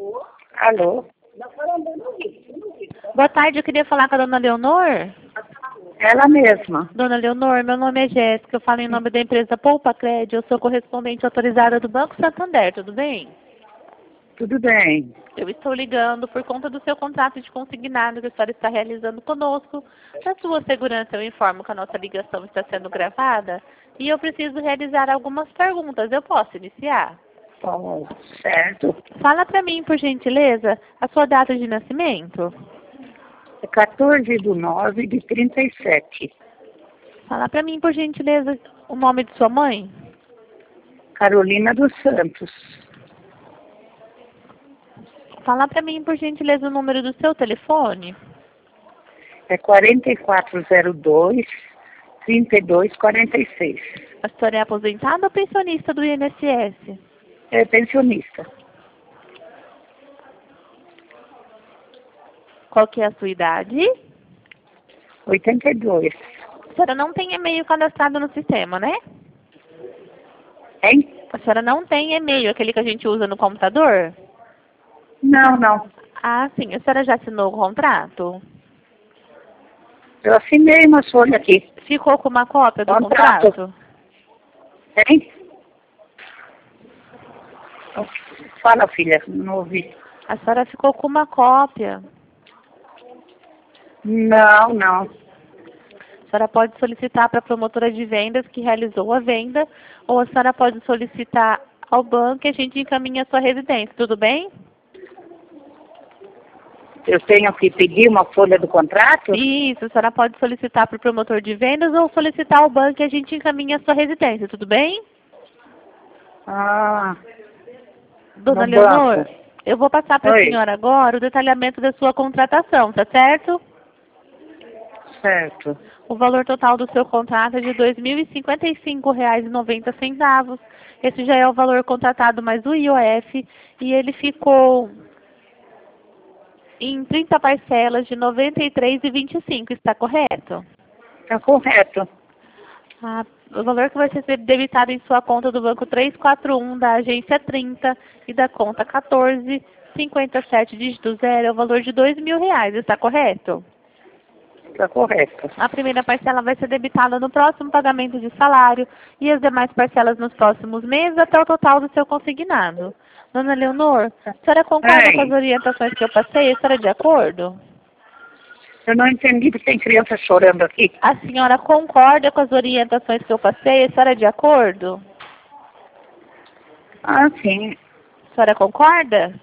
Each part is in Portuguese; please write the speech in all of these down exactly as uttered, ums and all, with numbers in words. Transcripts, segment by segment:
Alô? Boa tarde, eu queria falar com a dona Leonor. Ela mesma. Dona Leonor, meu nome é Jéssica, eu falo em nome da empresa Poupa Crédito, eu sou correspondente autorizada do Banco Santander, tudo bem? Tudo bem. Eu estou ligando por conta do seu contrato de consignado que a senhora está realizando conosco. Para sua segurança, eu informo que a nossa ligação está sendo gravada e eu preciso realizar algumas perguntas. Eu posso iniciar? Bom, certo. Fala para mim, por gentileza, a sua data de nascimento. É quatorze de nove de trinta e sete. Fala para mim, por gentileza, o nome de sua mãe. Carolina dos Santos. Fala para mim, por gentileza, o número do seu telefone. É quarenta e quatro zero dois, trinta e dois quarenta e seis. A senhora é aposentada ou pensionista do I N S S? É pensionista. Qual que é a sua idade? oitenta e dois. A senhora não tem e-mail cadastrado no sistema, né? Hein? A senhora não tem e-mail, aquele que a gente usa no computador? Não, não. Ah, sim. A senhora já assinou o contrato? Eu assinei uma folha aqui. Ficou com uma cópia do Contrato. contrato? Hein? Fala, filha, não ouvi. A senhora ficou com uma cópia. Não, não. A senhora pode solicitar para a promotora de vendas que realizou a venda, ou a senhora pode solicitar ao banco e a gente encaminha a sua residência, tudo bem? Eu tenho que pedir uma folha do contrato? Isso, a senhora pode solicitar para o promotor de vendas ou solicitar ao banco e a gente encaminha a sua residência, tudo bem? Ah, Dona no Leonor, banco. eu vou passar para a Oi. senhora agora o detalhamento da sua contratação, tá certo? Certo. O valor total do seu contrato é de dois mil e cinquenta e cinco reais e noventa centavos. Esse já é o valor contratado mais o I O F e ele ficou em trinta parcelas de noventa e três reais e vinte e cinco centavos, está correto? Está correto. Ah, o valor que vai ser debitado em sua conta do banco trezentos e quarenta e um, da agência trinta e da conta quatorze, cinquenta e sete, dígito zero, é o valor de dois mil reais, está correto? Está correto. A primeira parcela vai ser debitada no próximo pagamento de salário e as demais parcelas nos próximos meses até o total do seu consignado. Dona Leonor, a senhora concorda Ei. com as orientações que eu passei? A senhora é de acordo? Eu não entendi que tem criança chorando aqui. A senhora concorda com as orientações que eu passei? A senhora é de acordo? Ah, sim. A senhora concorda?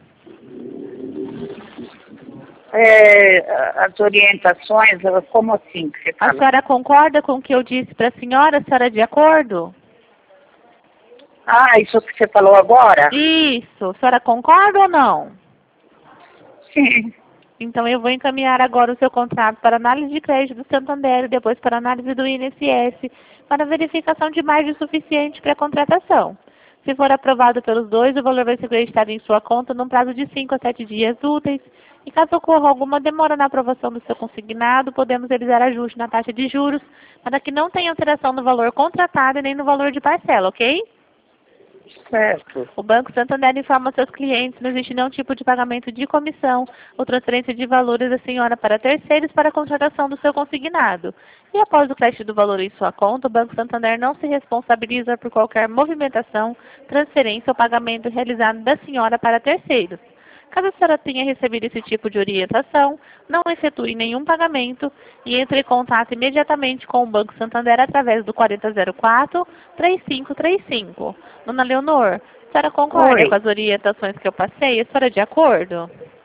É, as orientações, como assim que você A fala? senhora concorda com o que eu disse para a senhora? A senhora é de acordo? Ah, isso que você falou agora? Isso. A senhora concorda ou não? Sim. Então eu vou encaminhar agora o seu contrato para análise de crédito do Santander e depois para análise do I N S S para verificação de margem suficiente para a contratação. Se for aprovado pelos dois, o valor vai ser creditado em sua conta num prazo de cinco a sete dias úteis. E caso ocorra alguma demora na aprovação do seu consignado, podemos realizar ajuste na taxa de juros para que não tenha alteração no valor contratado e nem no valor de parcela, ok? Certo. O Banco Santander informa seus clientes que não existe nenhum tipo de pagamento de comissão ou transferência de valores da senhora para terceiros para a contratação do seu consignado. E após o crédito do valor em sua conta, o Banco Santander não se responsabiliza por qualquer movimentação, transferência ou pagamento realizado da senhora para terceiros. Caso a senhora tenha recebido esse tipo de orientação, não efetue nenhum pagamento e entre em contato imediatamente com o Banco Santander através do quarenta zero quatro, trinta e cinco trinta e cinco. Dona Leonor, a senhora concorda Oi. com as orientações que eu passei? A senhora é de acordo?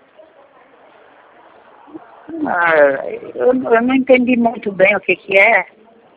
Ah, eu, eu não entendi muito bem o que que é.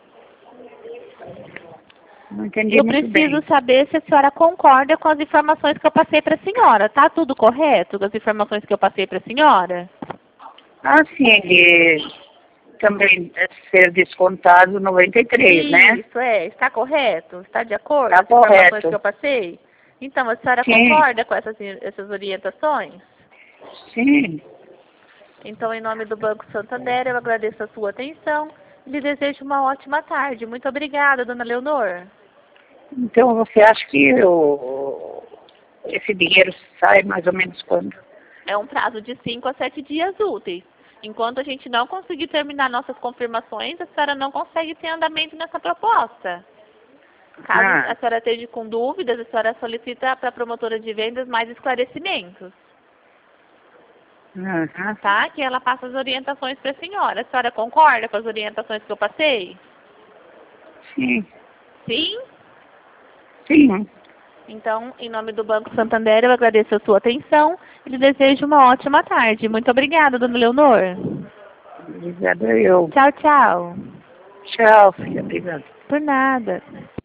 Não entendi Eu muito preciso bem. saber se a senhora concorda com as informações que eu passei para a senhora. Tá tudo correto com as informações que eu passei para a senhora? Ah, sim, de também ser descontado noventa e três, né? Isso, é. Está correto? Está de acordo Tá com as informações correto. que eu passei? Então, a senhora Sim. concorda com essas, essas orientações? Sim. Então, em nome do Banco Santander, eu agradeço a sua atenção e lhe desejo uma ótima tarde. Muito obrigada, dona Leonor. Então, você acha que o, esse dinheiro sai mais ou menos quando? é um prazo de cinco a sete dias úteis. Enquanto a gente não conseguir terminar nossas confirmações, a senhora não consegue ter andamento nessa proposta. Caso Ah. a senhora esteja com dúvidas, a senhora solicita para a promotora de vendas mais esclarecimentos. Uhum. Tá? Que ela passa as orientações para a senhora. A senhora concorda com as orientações que eu passei? Sim. Sim? Sim. Então, em nome do Banco Santander, eu agradeço a sua atenção e lhe desejo uma ótima tarde. Muito obrigada, dona Leonor. Obrigada eu. Tchau, tchau. Tchau, filha. Obrigada. Por nada.